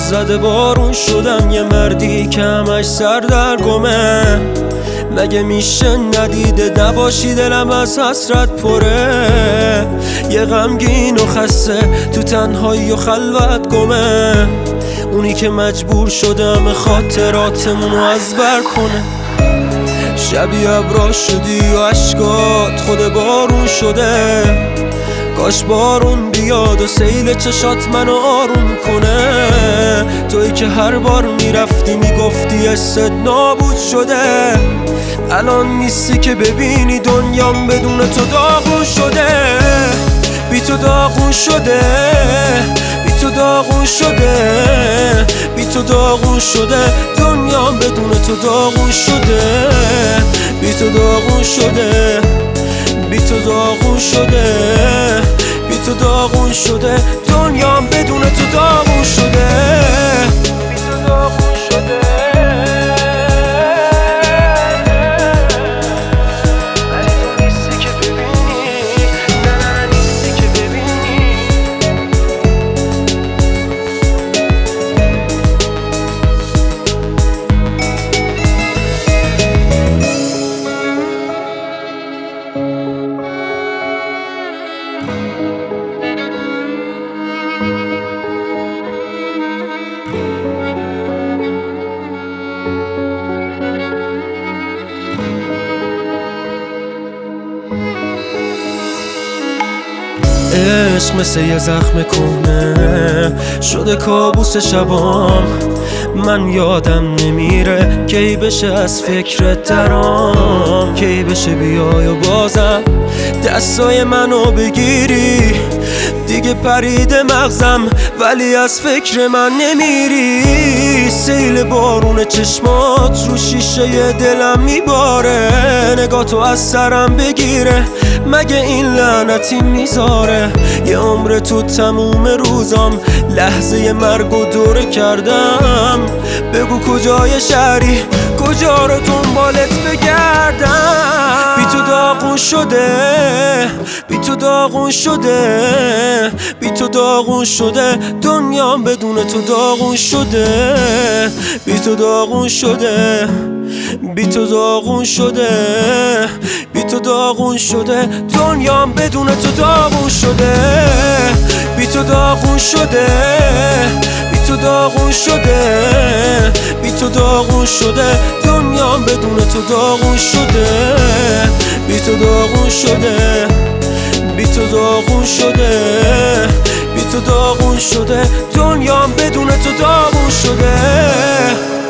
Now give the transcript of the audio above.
زده بارون شدم، یه مردی که همش سر در گمه. مگه میشه ندیده نباشی دلم از حسرت پره. یه غمگین و خسته تو تنهایی و خلوت گمه. اونی که مجبور شدم خاطراتمونو از بر کنه. شبی ابرا شدی و عشقات خود بارون شده. کاش بارون بیاد و سیل چشات منو آروم کنه. تویی که هر بار میرفتی میگفتی حست نابود شده. الان نیستی که ببینی دنیام بدون تو داغون شده. بی تو داغون شده، بی تو داغون شده، بی تو داغون شده. دنیام بدون تو داغون شده. بی تو داغون شده، بی تو داغون شده، بی تو داغون شده. دنیام بدون تو داغون شده. بی تو داغون شده. ولی تو نیستی که ببینی، نه نیستی که ببینی. عشق مثل یه زخم کهنه شده کابوس شبام. من یادم نمیره کی بشه از فکرت درام. کی بشه بیای و بازم دستای منو بگیری. دیگه پریده مغزم ولی از فکر من نمیری. سیل بارون چشمات رو شیشه دلم میباره. نگاه تو از سرم بگیره مگه این لعنتی میذاره. یه عمر تو تموم روزام لحظه مرگ و دوره کردم. بگو کجای شهری کجا رو دنبالت بگردم. بی تو داغون شده، بی تو داغون شده، بی تو داغون شده. دنیام بدون تو داغون شده. بی تو داغون شده، بی تو داغون شده، بی تو داغون شده. دنیام بدون تو داغون شده. بی تو داغون شده، بی تو داغون شده، بی تو داغون شده. دنیام بدون تو داغون شده. بی تو داغون شده، بی تو داغون شده، بی تو داغون شده. دنیام بدون تو داغون شده.